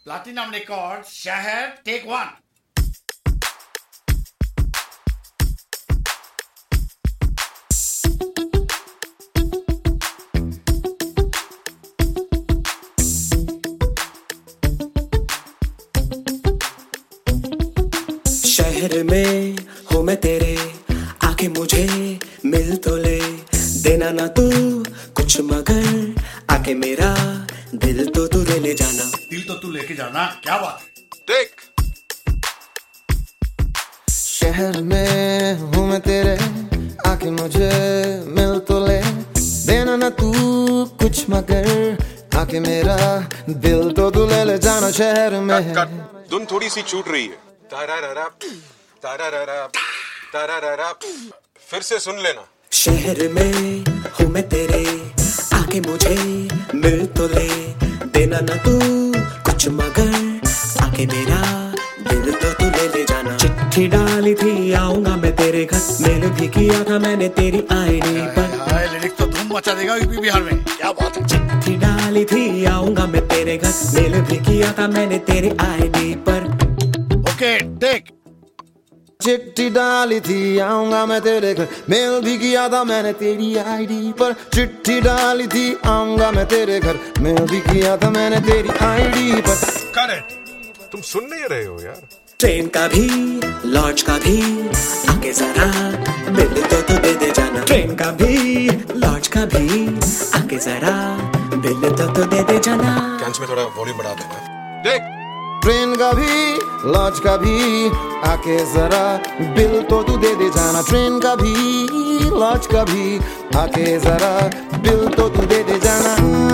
Platinum Records, शहर, take one. शहर में हूँ मैं तेरे, आके मुझे मिल तो ले, देना ना तू कुछ मगर आके मेरा दिल तो तू ले जाना। दिल तो तू लेके जाना, क्या बात है? देख शहर में हूँ मैं तेरे, आके मुझे मिल तो ले, देना ना तू कुछ मगर आके मेरा दिल तो तू ले जाना। शहर में धुन थोड़ी सी छूट रही है। तारारारा, तारारारा, तारारारा, फिर से सुन लेना। शहर में हूँ मैं तेरे, आके मुझे मिल तो ले, देना ना तू कुछ मगर आके मेरा दिल तो तू ले जाना। चिट्ठी डाली थी आऊंगा मैं तेरे घर, मेल भी किया था मैंने तेरी आईडी पर। लिरिक्स तो धूम मचा देगा यूपी बिहार में, क्या बात है? चिट्ठी डाली थी आऊंगा मैं तेरे घर, मेल भी किया था मैंने तेरी आईडी पर। ओके देख, चिट्ठी डाली थी आऊंगा मैं तेरे घर, मेल भी किया था मैंने तेरी आईडी पर। चिट्ठी डाली थी आऊंगा मैं तेरे घर, मेल भी किया था मैंने तेरी आईडी पर। करेक्ट, तुम सुन नहीं रहे हो यार। ट्रेन का भी लॉन्च का भी आके जरा बिल तो तू दे जाना। ट्रेन का भी लॉन्च का भी आके जरा बिल तो तू दे जाना। कैंस में थोड़ा वॉल्यूम बढ़ा देना। देख ट्रेन का भी लॉन्च का भी आके जरा बिल तो तू दे जाना। ट्रेन का भी लॉन्च का भी आके जरा बिल तो तू दे जाना।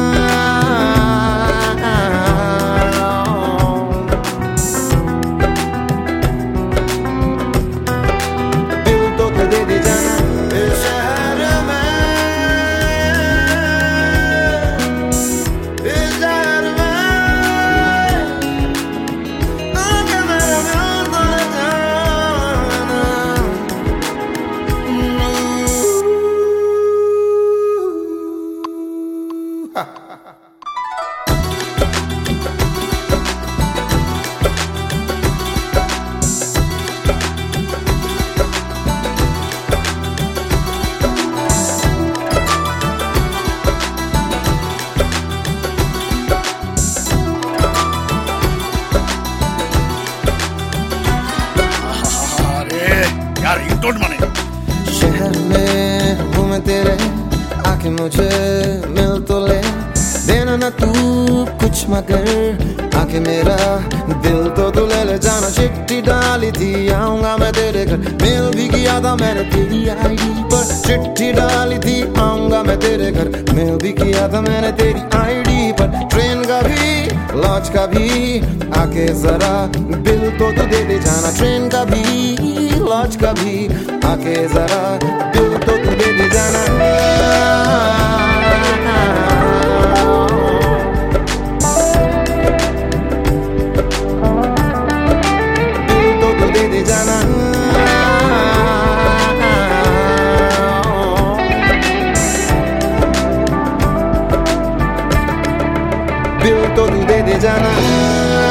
बिल तो तू दे जाना। शहर में, शहर में यार रिंगटोन बने। शहर में हूँ मैं तेरे, आके मुझे मिल तो ले, देना ना तू कुछ मगर आके मेरा दिल तो तू ले जाना। चिट्ठी डाली थी आऊंगा मैं तेरे घर, मेल भी किया था मैंने तेरी आईडी पर। चिट्ठी डाली थी आऊंगा मैं तेरे घर, मेल भी किया था मैंने तेरी आईडी पर। ट्रेन का भी लॉन्च का भी आके जरा बिल तो तू दे जाना। ट्रेन का भी लॉन्च का भी आके जरा दिल तो तू दे जाना। दिल तो तू दे जाना। दिल तो तू दे जाना।